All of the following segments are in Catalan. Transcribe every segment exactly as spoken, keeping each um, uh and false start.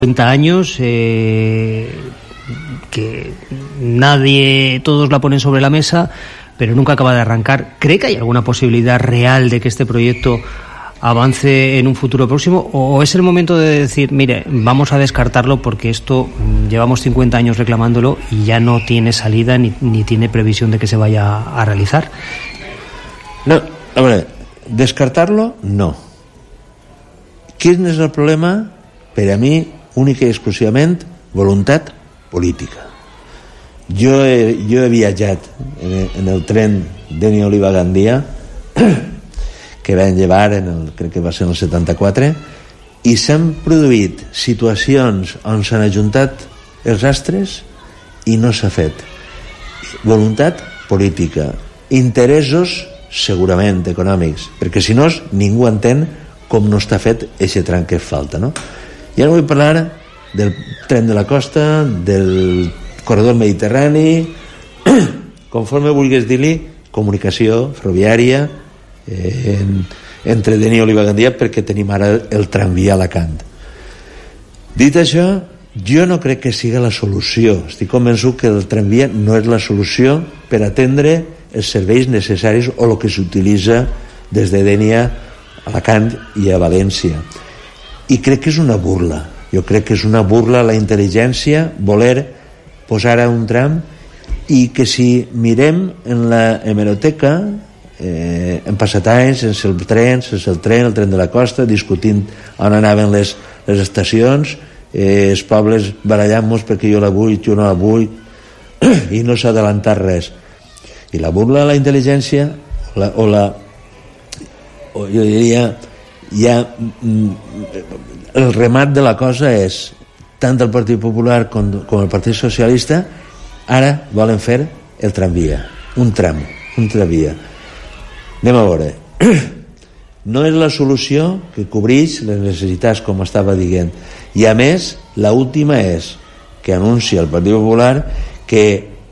cincuenta años, eh, que nadie, todos la ponen sobre la mesa, pero nunca acaba de arrancar. ¿Cree que hay alguna posibilidad real de que este proyecto avance en un futuro próximo? ¿O es el momento de decir, mire, vamos a descartarlo porque esto llevamos cincuenta años reclamándolo y ya no tiene salida ni, ni tiene previsión de que se vaya a realizar? No, a veure, descartar-lo, no. Quin és el problema? Per a mi, única i exclusivament, voluntat política. Jo he, jo he viatjat en, en el tren Deni Oliva Gandia, que van llevar, en el, crec que va ser en el setanta-quatre, i s'han produït situacions on s'han ajuntat els astres i no s'ha fet. Voluntat política, interessos segurament econòmics, perquè si no ningú entén com no està fet aquest tram que falta, no? I ara vull parlar del tren de la costa, del corredor mediterrani, conforme vulguis dir-li, comunicació ferroviària eh, en, entre Deni i Oliva Gandia, perquè tenim ara el tramvia a Alacant. Dit això, jo no crec que sigui la solució. Estic convençut que el tramvia no és la solució per atendre els serveis necessaris o el que s'utilitza des de Dénia a Alacant i a València. I crec que és una burla. Jo crec que és una burla a la intel·ligència voler posar a un tram, i que si mirem en la hemeroteca eh, hem passat anys sense el tren, sense el tren, el tren de la costa, discutint on anaven les, les estacions, eh, els pobles barallant-nos perquè jo la vull, jo no la vull, i no s'ha adelantat res. I la burla a la intel·ligència o la, o la o jo diria ja el remat de la cosa és tant el Partit Popular com, com el Partit Socialista ara volen fer el tramvia, un tram, un tramvia. Anem a veure. No és la solució que cobreix les necessitats, com estava dient. I a més, l'última és que anuncia el Partit Popular que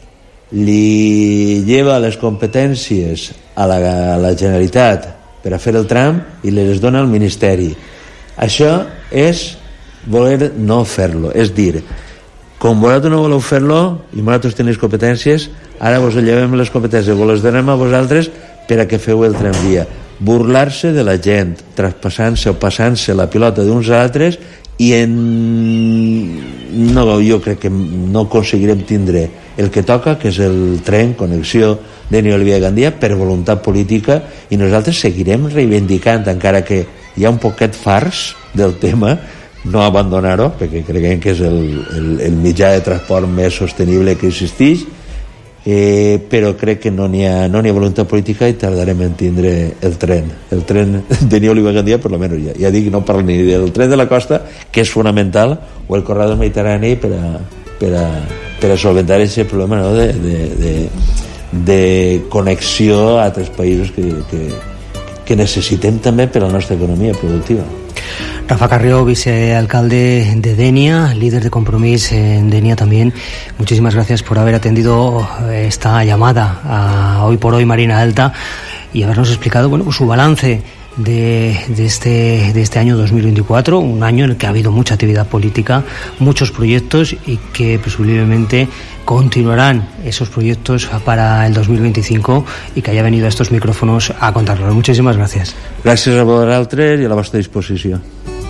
li lleva les competències a la, a la Generalitat per a fer el tram i les dona al Ministeri. Això és voler no fer-lo, és dir, com vosaltres no voleu fer-lo i vosaltres teniu competències, ara vos llevem les competències, vos les donem a vosaltres per a que feu el tramvia. Burlar-se de la gent, traspassant-se o passant-se la pilota d'uns a altres, i en... no, jo crec que no aconseguirem tindre el que toca, que és el tren connexió Deni Oliva Gandia, per voluntat política, i nosaltres seguirem reivindicant, encara que hi ha un poquet fars del tema, no abandonar-ho, perquè creiem que és el, el, el mitjà de transport més sostenible que existeix, eh, però crec que no n'hi ha, no n'hi ha voluntat política i tardarem en tindre el tren el tren de Deni Oliva Gandia, per almenys ja, ja dic, no parlo ni del tren de la costa, que és fonamental, o el corredor mediterrani per a, per a, per a solventar aquest problema, no? de, de, de, de connexió a altres països que, que, que necessitem també per a la nostra economia productiva. Rafa Carrió, vicealcalde de Denia, líder de Compromís en Denia también. Muchísimas gracias por haber atendido esta llamada a Hoy por Hoy Marina Alta y habernos explicado, bueno, su balance de, de, este, de este año dos mil veinticuatro, un año en el que ha habido mucha actividad política, muchos proyectos y que presumiblemente continuarán esos proyectos para el dos mil veinticinco y que haya venido a estos micrófonos a contarlos. Muchísimas gracias. Gràcies a vosaltres i a la vostra disposició.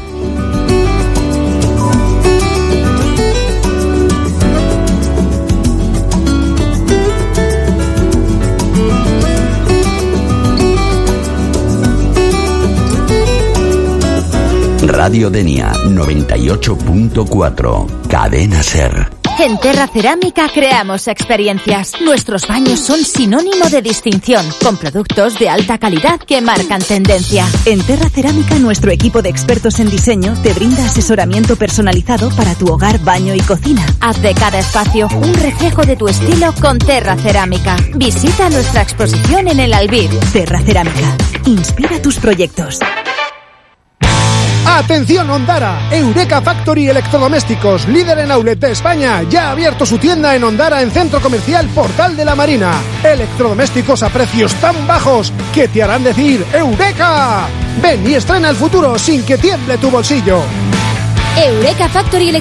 Radio Denia noventa y ocho punto cuatro, Cadena Ser. En Terra Cerámica creamos experiencias. Nuestros baños son sinónimo de distinción, con productos de alta calidad que marcan tendencia. En Terra Cerámica, nuestro equipo de expertos en diseño te brinda asesoramiento personalizado para tu hogar, baño y cocina. Haz de cada espacio un reflejo de tu estilo con Terra Cerámica. Visita nuestra exposición en el Albir. Terra Cerámica. Inspira tus proyectos. ¡Atención Ondara! Eureka Factory Electrodomésticos, líder en outlet de España, ya ha abierto su tienda en Ondara en Centro Comercial Portal de la Marina. Electrodomésticos a precios tan bajos que te harán decir ¡Eureka! Ven y estrena el futuro sin que tiemble tu bolsillo. Eureka Factory